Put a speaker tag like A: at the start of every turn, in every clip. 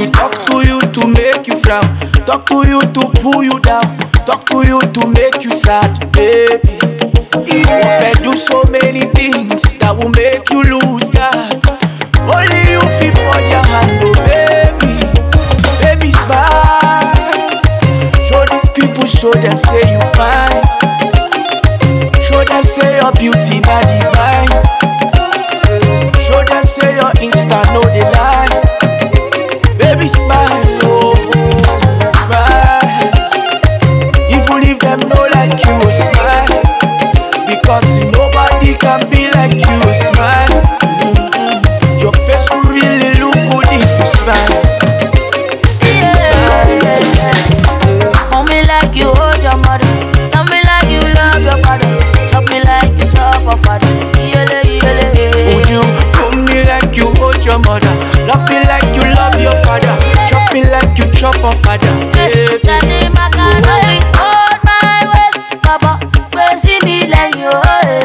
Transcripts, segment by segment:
A: to talk to you to make you frown, talk to you to pull you down, talk to you to make you sad, baby. If I do so many things that will make you lose God, only you feel for your hand, oh baby. Baby smile, show these people, show them say you fine, show them say your beauty not divine, show them say your Insta no they lie. Baby smile, oh smile, even if them know like you, smile, because nobody can be like you, smile. Your face will really look good if you smile. Baby smile.
B: Hold me like you hold your mother, tell me like you love your father, chop me like you chop a father.
A: Would you hold me like you hold your mother, love me like you love your father, chop me like you chop a father, baby.
B: Hold my waist, Papa, where see me like you.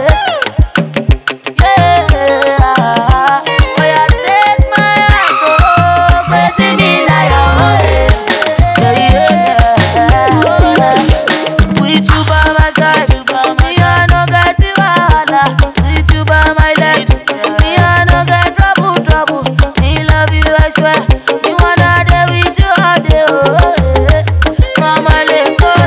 B: Yeah, where you take my hand, oh, where see me like you. With you by my side, me I no get you wahala. With you by my life, me I no get trouble. Me love you, I swear. Me wanna day with you all day, oh. Mama let go,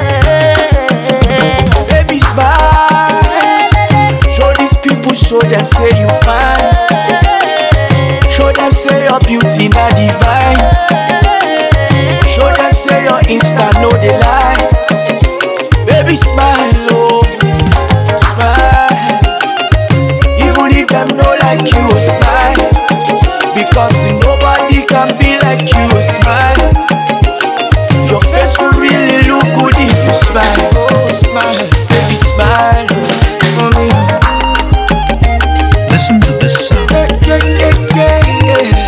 A: Baby smile, show these people, show them say you fine, show them say your beauty not divine, show them say your Insta no they lie. Baby smile, oh smile, even if them know like you, smile, because nobody can be like you, smile. Your face will really look good if you smile, oh smile, baby smile, oh me.
C: Listen to this sound.
A: Yeah.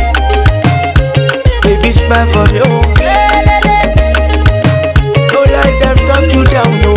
A: Baby smile for you. Don't let them talk you down, no.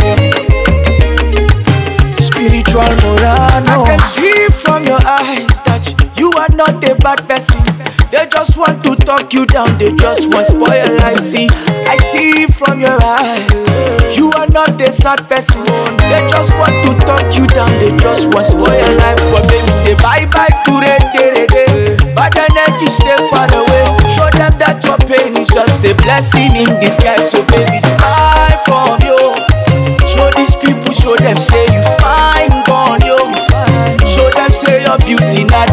A: Spiritual Morano. I can see from your eyes that you are not a bad person. They just want to talk you down, they just want spoil your life. See, I see from your eyes, you are not a sad person. They just want to talk you down, they just want spoil your life. But baby say bye bye to day. Bad energy stay far away. Show them that your pain is just a blessing in disguise. So baby smile from you. Show these people, show them say you fine, gone yo. Show them say your beauty not